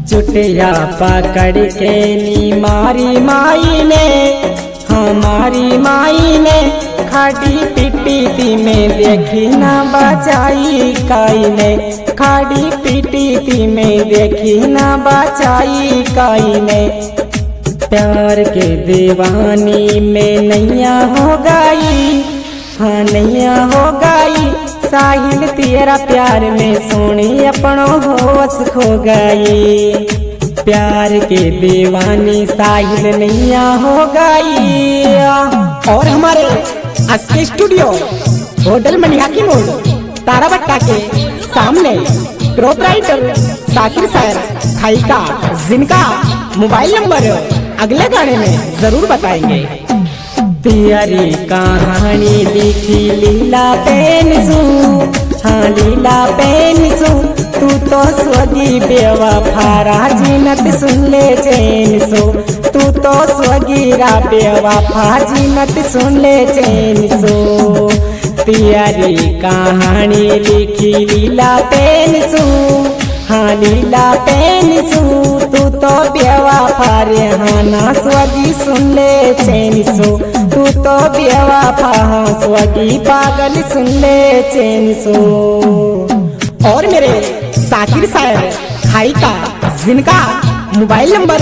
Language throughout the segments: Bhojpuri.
चुटिया पकड़ के नी मारी माई ने, हमारी माई ने खाड़ी पिटी में देखी ना बचाई काई ने, खाड़ी पिटी में देखी ना बचाई काई ने। प्यार के दीवानी में नैया हो गई, हाँ नैया हो गई। साहिल तेरा प्यार में सोनी अपनों होश खो गई। प्यार के दीवानी साहिल नैया हो गई। और हमारे असके स्टूडियो होटल मनिहाकी मोड़ ताराबट्टा के सामने प्रोपराइटर साकिर सर खाई का, जिनका मोबाइल नंबर अगले गाने में जरूर बताएंगे। प्यारी कहानी लिखी लीला पेनसू, हाँ लीला पेनसू। तू तो स्वगी बेवफा जीनत सुन ले चैन सो, तू तो स्वगीरा बेवफा जीनत सुन ले चैन सो। प्यारी कहानी लिखी लीला पेनसू, हाँ लीला पेनसू। तू तो बेवफा रे हाँ ना स्वगी सुन ले चैन सो, तू तो बेवफा हाँ स्वगी पागल सुन ले चैन सो। और मेरे साकिर साहब खाई का, जिनका मोबाइल नंबर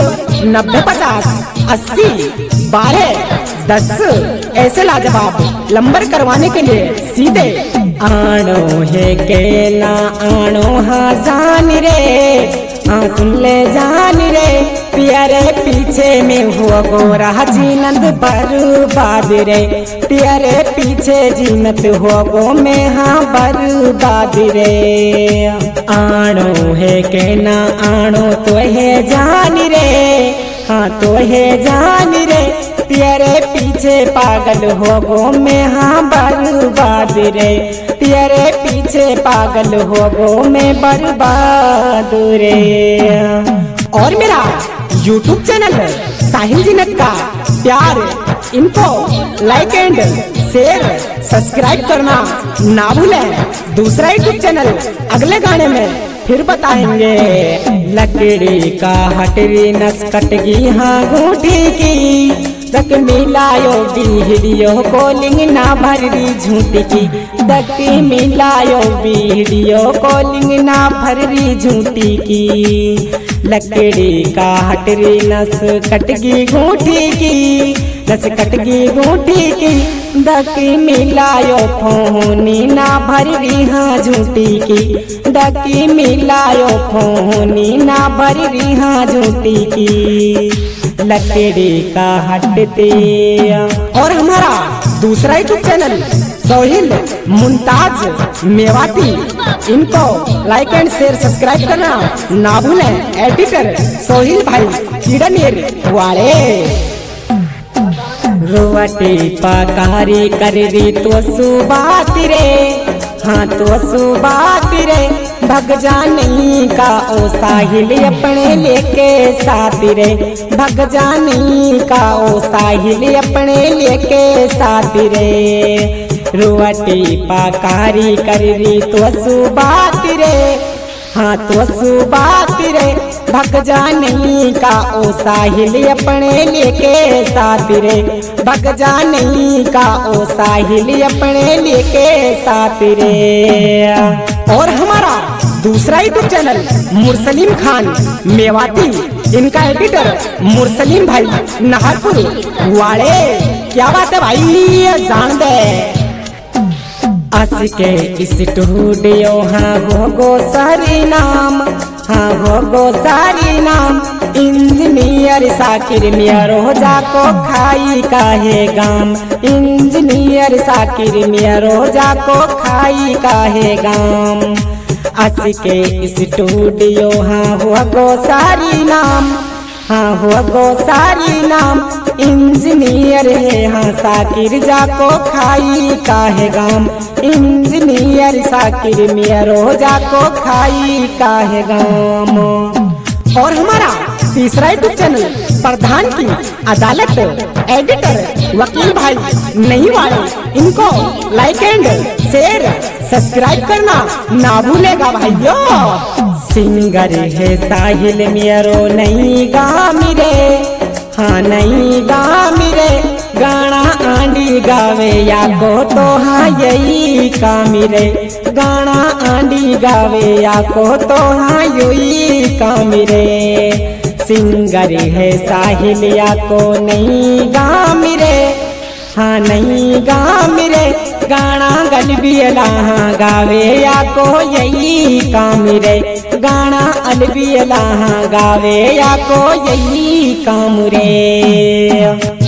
9050801210 ऐसे लाजवाब नंबर करवाने के लिए सीधे आनो है के ना आनो हाँ जान रे, हाँ सुन ले जान रे। प्यारे पीछे में हुआ गोरा जीनत बर्बाद रे, प्यारे पीछे जीनत हुआ गो में हाँ बर्बाद रे। आनो है के ना आनो तो है जान रे, हाँ तो है जान रे। प्यारे पीछे पागल हो गो में हाँ बर्बाद रे, प्यारे पीछे पागल हो गो में बर्बाद रे। और मेरा YouTube चैनल साहिल जीनत का प्यार इनको लाइक एंड शेयर सब्सक्राइब करना ना भूलें। दूसरा YouTube चैनल अगले गाने में फिर बताएंगे। लकड़ी का हटरी नस कटगी हाँ घूठी की, तक मिलायो वीडियो कॉलिंग ना भररी झूठी की, तक मिलायो वीडियो कॉलिंग ना भररी झूठी की। लकड़ी का हटरी नस कटगी घूठी की, नस कटगी घूठी की। दक मिलायो फोनी ना भररी हाँ झूठी की, दक मिलायो फोनी ना भररी हाँ झूठी की। लकड़ी का हटते। और हमारा दूसरा यूट्यूब चैनल सोहिल मुमताज मेवाती, इनको लाइक एंड शेयर सब्सक्राइब करना ना भूलें। एडिटर सोहिल भाई किडनेर वाले। रोटी पकारी कर दी तो सुबात रे, हाँ तो सुबात रे। भग जानी का ओ साहिल अपने लेके साथ रे, भग जानी का ओ साहिल अपने लेके साथ रे। रोटी पकारी कर दी तो सुबात रे, हाँ तो सुबात रे। भग जानी का ओ साहिल अपने लेके साथ रे, भग जानी का ओ साहिल अपने लेके साथ रे। और हमारा दूसरा यूट्यूब चैनल मुरसलीम खान मेवाती, इनका एडिटर मुरसलीम भाई नाहरपुर वाले। क्या बात है भाई, जान दे। अस के स्टूडियो हाँ हो गो सारी नाम, हाँ हो गो सारी नाम। इंजीनियर साकिर मिया रोजा को खाई काहे गाम, इंजीनियर साकिर मिया रोजा को खाई काहे गाम। अस के स्टूडियो हाँ हुआ गो सारी नाम, हाँ हुआ गो सारी नाम। इंजीनियर है हाँ साकिर जाको खाई काहे गाम, इंजीनियर साकिर मिया रोजा को खाई काहे गाम। और हमारा तीसरा यूट्यूब चैनल प्रधान की अदालत, एडिटर वकील भाई नहीं वाले, इनको लाइक एंड शेयर सब्सक्राइब करना ना भूलेगा भाइयों। सिंगर है साहिल मेरो नई गामी रे, हाँ नई गामी रे। गाना आंडी गावे या को तो हाँ यही कामी रे, गाना आंडी गावे या को तो हाँ यही कामी रे। सिंगर है साहिल या को नई गामी रे, हाँ नई गामी रे। गाना गलबियला गावे या को यही काम रे, गाना अलबियला गावे या को यही काम रे।